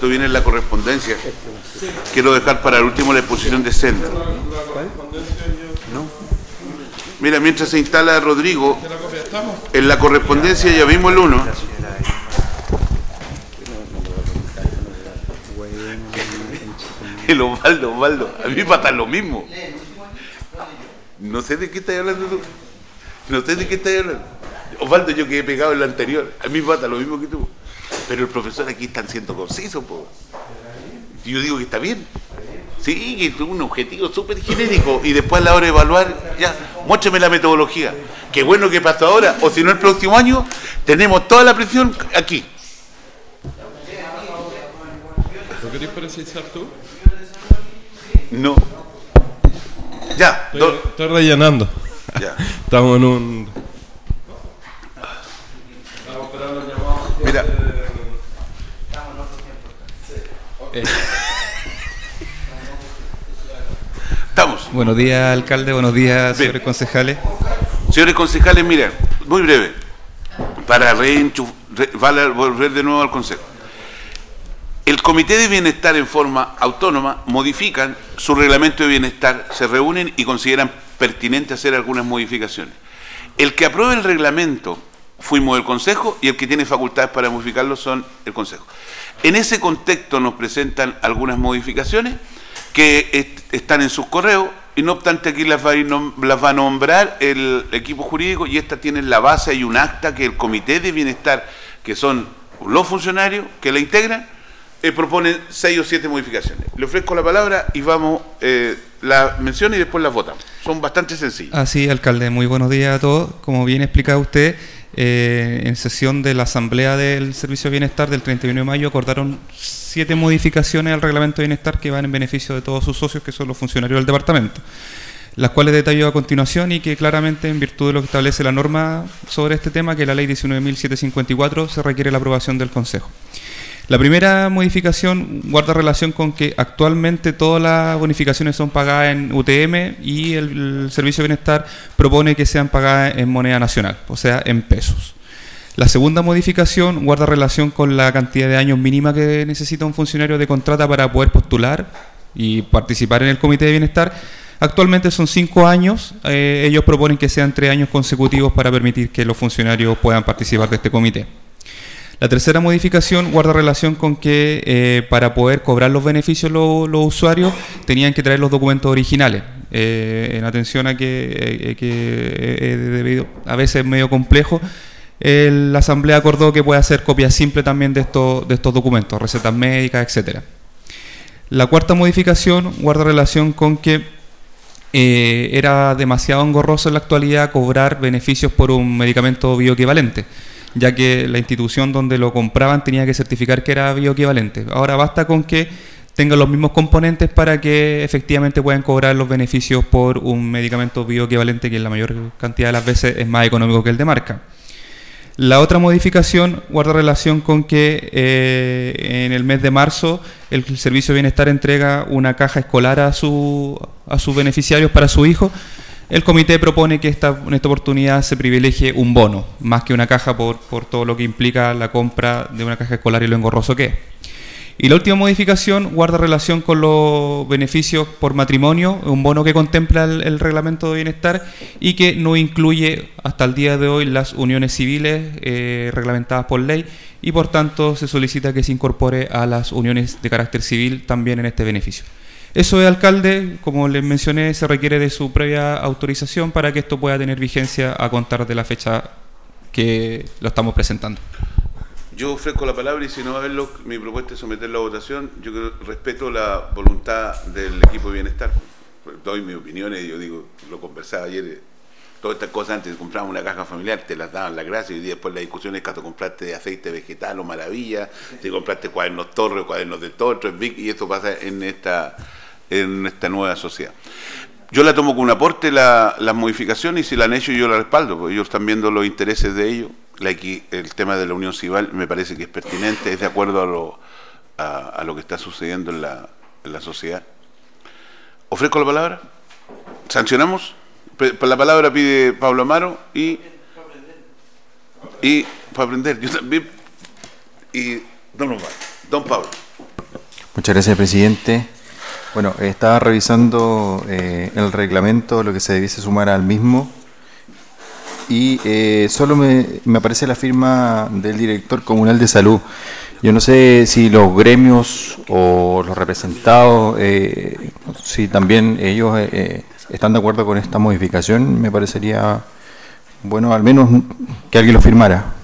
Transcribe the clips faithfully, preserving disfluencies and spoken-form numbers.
esto viene en la correspondencia. Quiero dejar para el último la exposición de Senda. ¿No? Mira, mientras se instala Rodrigo, en la correspondencia ya vimos el uno. El Osvaldo, Osvaldo, a mí me pasa lo mismo. No sé de qué estás hablando tú. No sé de qué estás hablando. Osvaldo, yo quedé pegado en la anterior. A mí me pasa lo mismo que tú. Pero el profesor aquí están siendo concisos, po. Yo digo que está bien. Sí, que es un objetivo súper genérico. Y después a la hora de evaluar, ya, muéstrame la metodología. Qué bueno que pasó ahora. O si no, el próximo año tenemos toda la presión aquí. ¿Lo querés precisar tú? No. Ya. Estoy, estoy rellenando. Ya. Estamos en un... Estamos esperando el llamado. Mira. Eh. Estamos. Buenos días, alcalde. Buenos días, señores Bien. concejales. Señores concejales, miren, muy breve, para reenchuf, re, vale, volver de nuevo al consejo. El Comité de Bienestar en forma autónoma modifican su reglamento de bienestar, se reúnen y consideran pertinente hacer algunas modificaciones. El que apruebe el reglamento fuimos el Consejo y el que tiene facultades para modificarlo son el Consejo. En ese contexto nos presentan algunas modificaciones que est están en sus correos y no obstante aquí las va, a ir las va a nombrar el equipo jurídico y estas tienen la base y un acta que el Comité de Bienestar, que son los funcionarios que la integran, Eh, proponen seis o siete modificaciones. Le ofrezco la palabra y vamos, eh, la mención y después las votamos. Son bastante sencillas. Así, alcalde, muy buenos días a todos. Como bien explicado usted, eh, en sesión de la Asamblea del Servicio de Bienestar del treinta y uno de mayo acordaron siete modificaciones al reglamento de bienestar que van en beneficio de todos sus socios, que son los funcionarios del departamento, las cuales detallo a continuación y que claramente, en virtud de lo que establece la norma sobre este tema, que la ley diecinueve mil setecientos cincuenta y cuatro, se requiere la aprobación del Consejo. La primera modificación guarda relación con que actualmente todas las bonificaciones son pagadas en U T M y el, el Servicio de Bienestar propone que sean pagadas en moneda nacional, o sea, en pesos. La segunda modificación guarda relación con la cantidad de años mínima que necesita un funcionario de contrata para poder postular y participar en el Comité de Bienestar. Actualmente son cinco años, eh, ellos proponen que sean tres años consecutivos para permitir que los funcionarios puedan participar de este comité. La tercera modificación guarda relación con que eh, para poder cobrar los beneficios los, los usuarios tenían que traer los documentos originales. Eh, en atención a que, eh, que eh, debido, a veces es medio complejo, eh, la Asamblea acordó que puede hacer copia simple también de estos, de estos documentos, recetas médicas, etcétera. La cuarta modificación guarda relación con que eh, era demasiado engorroso en la actualidad cobrar beneficios por un medicamento bioequivalente, ya que la institución donde lo compraban tenía que certificar que era bioequivalente. Ahora basta con que tengan los mismos componentes para que efectivamente puedan cobrar los beneficios por un medicamento bioequivalente que en la mayor cantidad de las veces es más económico que el de marca. La otra modificación guarda relación con que eh, en el mes de marzo el Servicio de Bienestar entrega una caja escolar a, su, a sus beneficiarios para su hijo. El comité propone que esta, en esta oportunidad se privilegie un bono, más que una caja por, por todo lo que implica la compra de una caja escolar y lo engorroso que es. Y la última modificación guarda relación con los beneficios por matrimonio, un bono que contempla el, el reglamento de bienestar y que no incluye hasta el día de hoy las uniones civiles eh, reglamentadas por ley y por tanto se solicita que se incorpore a las uniones de carácter civil también en este beneficio. Eso es, alcalde, como les mencioné, se requiere de su previa autorización para que esto pueda tener vigencia a contar de la fecha que lo estamos presentando. Yo ofrezco la palabra y si no va a verlo, mi propuesta es someterlo a votación. Yo creo, respeto la voluntad del equipo de bienestar. Doy mis opiniones, yo digo, lo conversaba ayer, todas estas cosas antes de comprar una caja familiar, te las daban la gracia y después la discusión es que compraste aceite vegetal o maravilla, si compraste cuadernos Torre o cuadernos de Torre, y esto pasa en esta, en esta nueva sociedad. Yo la tomo como un aporte, la, las modificaciones, y si la han hecho yo la respaldo, porque ellos están viendo los intereses de ellos. La, el tema de la unión civil me parece que es pertinente, es de acuerdo a lo, a, a lo que está sucediendo en la, en la sociedad. ¿Ofrezco la palabra? ¿Sancionamos? La palabra pide Pablo Amaro y, y para aprender, yo también, y don Omar, don Pablo. Muchas gracias, presidente. Bueno, estaba revisando eh, el reglamento, lo que se debiese sumar al mismo, y eh, solo me, me aparece la firma del director comunal de salud. Yo no sé si los gremios o los representados, eh, si también ellos eh, están de acuerdo con esta modificación. Me parecería bueno al menos que alguien lo firmara.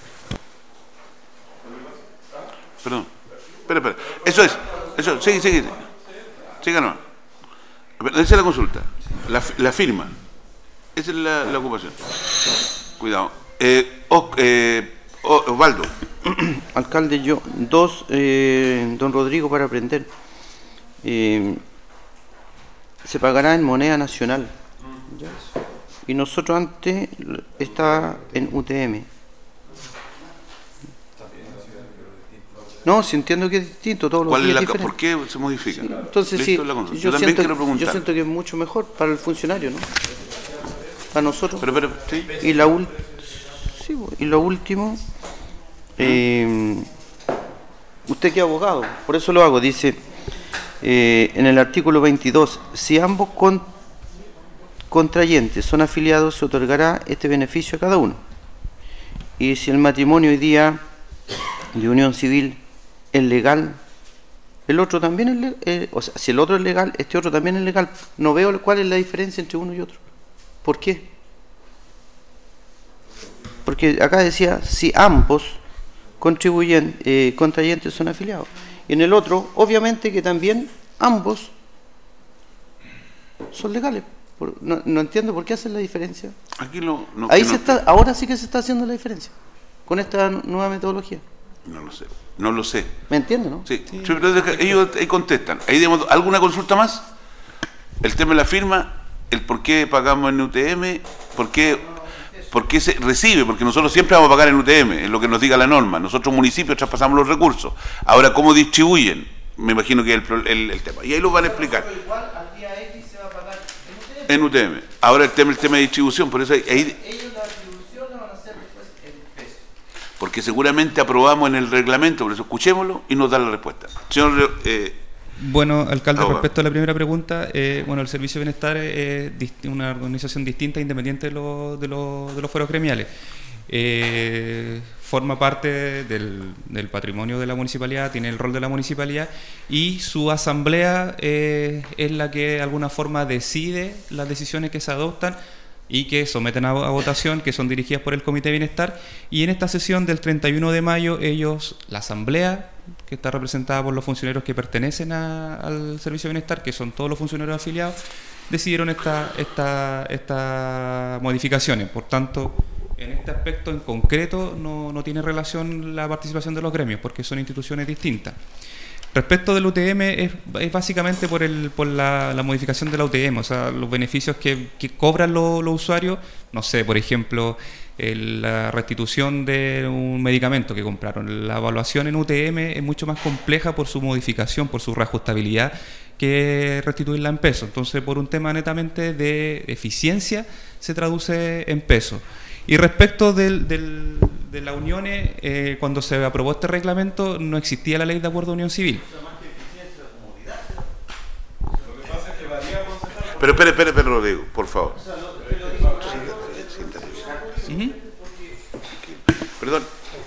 Perdón, espera, espera. Eso es, eso, sigue, sigue. Siga nomás. Esa es la consulta, la, la firma. Esa es la, la ocupación. Cuidado. Eh, Os- eh, Osvaldo. Alcalde, yo, dos, eh, don Rodrigo, para aprender. Eh, se pagará en moneda nacional. ¿Ya? Y nosotros antes está en U T M. No, si entiendo que es distinto, todos los ¿Cuál es días la, es diferente. ¿Por qué se modifica? Sí, entonces sí, Listo, la consulta. yo, Yo también siento, quiero preguntar. yo siento que es mucho mejor para el funcionario, ¿no? Para nosotros. Pero, pero, ¿sí? Y, la ul- sí, y lo último, eh, usted que es abogado, por eso lo hago, dice eh, en el artículo veintidós, si ambos con- contrayentes son afiliados, se otorgará este beneficio a cada uno. Y si el matrimonio hoy día de unión civil es legal, el otro también es legal, eh, o sea, si el otro es legal, este otro también es legal. No veo cuál es la diferencia entre uno y otro. ¿Por qué? Porque acá decía, si ambos contribuyen, eh, contrayentes son afiliados. Y en el otro, obviamente que también ambos son legales. Por- no, no entiendo por qué hacen la diferencia. Aquí no, no, Ahí que se no- está, ahora sí que se está haciendo la diferencia, con esta nueva metodología. No lo sé, no lo sé. ¿Me entiende, no? Sí, sí, pero deja- ellos ahí contestan. Ahí demos alguna consulta más. El tema de la firma, el por qué pagamos en U T M, por qué, por qué se recibe, porque nosotros siempre vamos a pagar en U T M, es lo que nos diga la norma. Nosotros municipios traspasamos los recursos. Ahora, ¿cómo distribuyen? Me imagino que es el, pro- el- el tema. Y ahí lo van a explicar. Igual al día X se va a pagar En U T M. Ahora el tema, el tema de distribución, por eso ahí, ahí- ellos la distribución la van a hacer después en pesos. porque seguramente aprobamos en el reglamento, por eso escuchémoslo y nos da la respuesta. Señor, eh, Bueno, alcalde, Ahora. respecto a la primera pregunta, eh, bueno, el Servicio de Bienestar es dist- una organización distinta, independiente de, los de, los de los fueros gremiales. Eh, forma parte del, del patrimonio de la municipalidad, tiene el rol de la municipalidad y su asamblea eh, es la que de alguna forma decide las decisiones que se adoptan y que someten a, a votación, que son dirigidas por el Comité de Bienestar. Y en esta sesión del treinta y uno de mayo, ellos, la asamblea, que está representada por los funcionarios que pertenecen a- al Servicio de Bienestar, que son todos los funcionarios afiliados, decidieron esta, esta, estas modificaciones. Por tanto, en este aspecto en concreto no, no tiene relación la participación de los gremios, porque son instituciones distintas. Respecto del U T M, es, es básicamente por, el, por la, la modificación de la U T M, o sea, los beneficios que, que cobran los, los usuarios, no sé, por ejemplo, el- la restitución de un medicamento que compraron. La evaluación en U T M es mucho más compleja por su modificación, por su reajustabilidad, que restituirla en pesos. Entonces, por un tema netamente de eficiencia, se traduce en pesos. Y respecto del, del, de las uniones, eh, cuando se aprobó este reglamento no existía la ley de acuerdo de unión civil. pero espere, espere, espere, Rodrigo, por favor. Ujú. Perdón.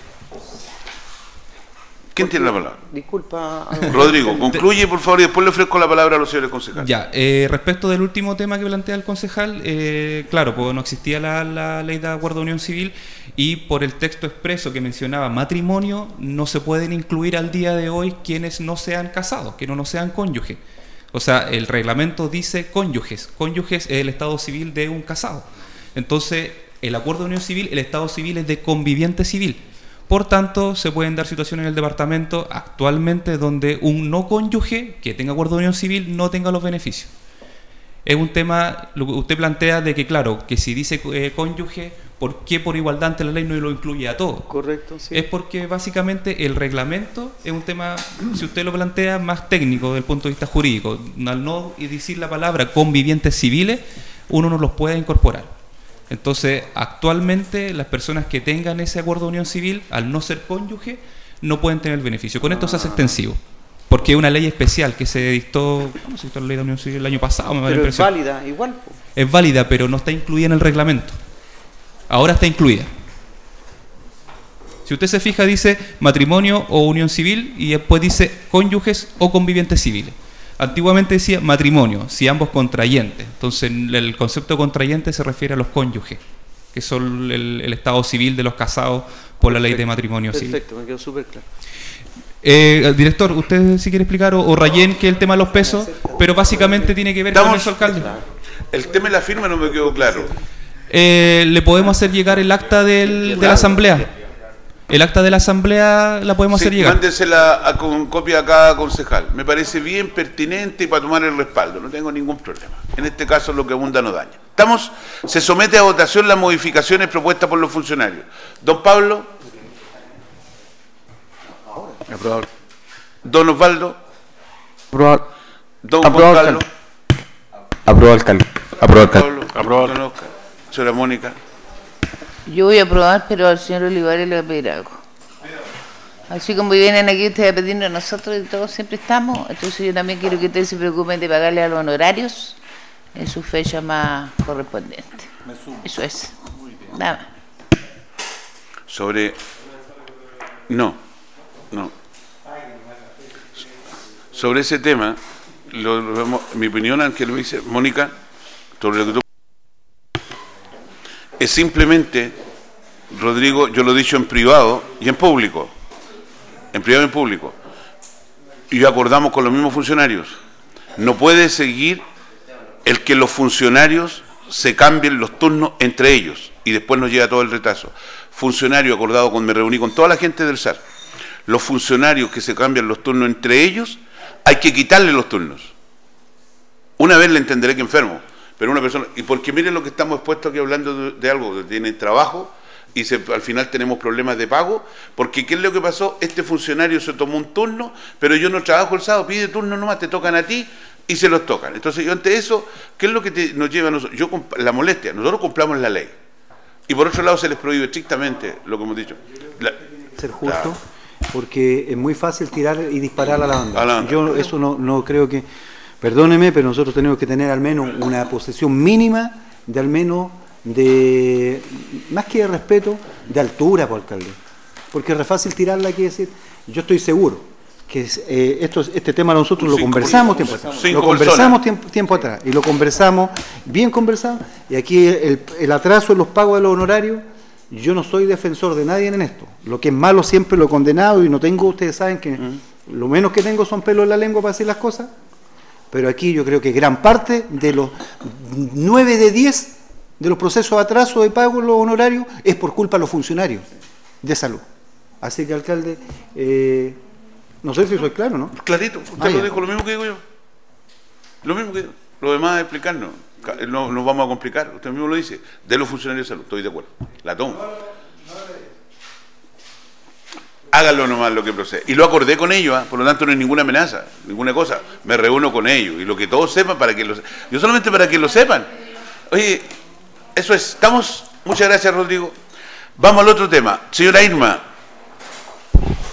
¿Quién tiene la palabra? Disculpa. Rodrigo, concluye por favor y después le ofrezco la palabra a los señores concejales. Ya, eh, respecto del último tema que plantea el concejal, eh, claro, pues no existía la, la ley de acuerdo de unión civil y por el texto expreso que mencionaba matrimonio, no se pueden incluir al día de hoy quienes no sean casados, que no, no sean cónyuges. O sea, el reglamento dice cónyuges. Cónyuges es el estado civil de un casado. Entonces, el acuerdo de unión civil, el estado civil es de conviviente civil. Por tanto, se pueden dar situaciones en el departamento actualmente donde un no cónyuge que tenga acuerdo de unión civil no tenga los beneficios. Es un tema, lo que usted plantea de que, claro, que si dice eh, cónyuge, ¿por qué por igualdad ante la ley no lo incluye a todos? Correcto, sí. Es porque básicamente el reglamento es un tema, si usted lo plantea, más técnico desde el punto de vista jurídico. Al no decir la palabra convivientes civiles, uno no los puede incorporar. Entonces, actualmente las personas que tengan ese acuerdo de unión civil, al no ser cónyuge, no pueden tener el beneficio. Con esto se hace extensivo. porque es una ley especial que se dictó, ¿cómo se dictó la ley de la Unión Civil el año pasado? Me da la Pero es impresión. válida igual. po. Es válida, pero no está incluida en el reglamento. Ahora está incluida. Si usted se fija, dice matrimonio o unión civil y después dice cónyuges o convivientes civiles. Antiguamente decía matrimonio, si ambos contrayentes. Entonces el concepto contrayente se refiere a los cónyuges, que son el, el estado civil de los casados por la ley de matrimonio civil. Perfecto, me quedó súper claro. Eh, director, usted si quiere explicar, o, o Rayén, que es el tema de los pesos, pero básicamente tiene que ver con Estamos- eso, alcalde. El tema de la firma no me quedó claro. Eh, le podemos hacer llegar el acta del, de la asamblea. El acta de la asamblea la podemos Sí, hacer llegar. mándesela a- con copia a cada concejal. Me parece bien pertinente y para tomar el respaldo. No tengo ningún problema. En este caso, lo que abunda no daña. Estamos, se somete a votación las modificaciones propuestas por los funcionarios. Don Pablo. Aprobado. Don Osvaldo. Aprobado. Don Aprobado, Juan Carlos. Aprobado, alcalde. Aprobado, alcalde. Pablo. Aprobado. Don Oscar. Señora Mónica. Yo voy a aprobar, pero al señor Olivares le voy a pedir algo. Así como vienen aquí ustedes a pedirnos a nosotros y todos siempre estamos, entonces yo también quiero que ustedes se preocupen de pagarle a los honorarios en su fecha más correspondiente. Eso es. Nada más. Sobre. No. No. Sobre ese tema, lo, lo vemos- mi opinión, aunque lo dice Mónica, sobre lo que tú. Es simplemente, Rodrigo, yo lo he dicho en privado y en público. En privado y en público. Y acordamos con los mismos funcionarios. No puede seguir el que los funcionarios se cambien los turnos entre ellos y después nos llega todo el retraso. Funcionario acordado con, me reuní con toda la gente del S A R. Los funcionarios que se cambian los turnos entre ellos, hay que quitarle los turnos. Una vez le entenderé que enfermo, pero una persona, y porque miren lo que estamos expuestos aquí hablando de, de algo, que tiene trabajo y se, al final tenemos problemas de pago, porque ¿qué es lo que pasó? Este funcionario se tomó un turno, pero yo no trabajo el sábado, pide turno nomás, te tocan a ti y se los tocan. Entonces yo ante eso, ¿qué es lo que te- nos lleva a nosotros? Yo, comp- la molestia, nosotros cumplamos la ley. Y por otro lado se les prohíbe estrictamente lo que hemos dicho. La- ser justo, Claro. porque es muy fácil tirar y disparar a la banda. A la banda. Yo eso no, no creo que, perdóneme, pero nosotros tenemos que tener al menos una posesión mínima de al menos de, más que de respeto, de altura, por alcalde. Porque es re fácil tirarla, hay que decir, yo estoy seguro que eh, esto, este tema nosotros lo Cinco conversamos personas. tiempo atrás. Cinco Lo conversamos personas. tiempo, tiempo atrás y lo conversamos, bien conversado, y aquí el, el atraso en los pagos de los honorarios. Yo no soy defensor de nadie en esto. Lo que es malo siempre lo he condenado y no tengo, ustedes saben que lo menos que tengo son pelos en la lengua para decir las cosas, pero aquí yo creo que gran parte de los nueve de diez de los procesos de atraso de pago de los honorarios es por culpa de los funcionarios de salud. Así que, alcalde, eh, no sé si soy claro, ¿no? Clarito, usted Ah, lo ya. dijo, lo mismo que digo yo. Lo mismo que digo. Lo demás es explicarnos. Ca- No nos vamos a complicar. Usted mismo lo dice. De los funcionarios de salud, estoy de acuerdo. La tomo. Háganlo nomás lo que procede. Y lo acordé con ellos, ¿ah? Por lo tanto no hay ninguna amenaza, ninguna cosa. Me reúno con ellos. Y lo que todos sepan para que lo se- yo solamente para que lo sepan. Oye, eso es. Estamos. Muchas gracias, Rodrigo. Vamos al otro tema. Señora Irma.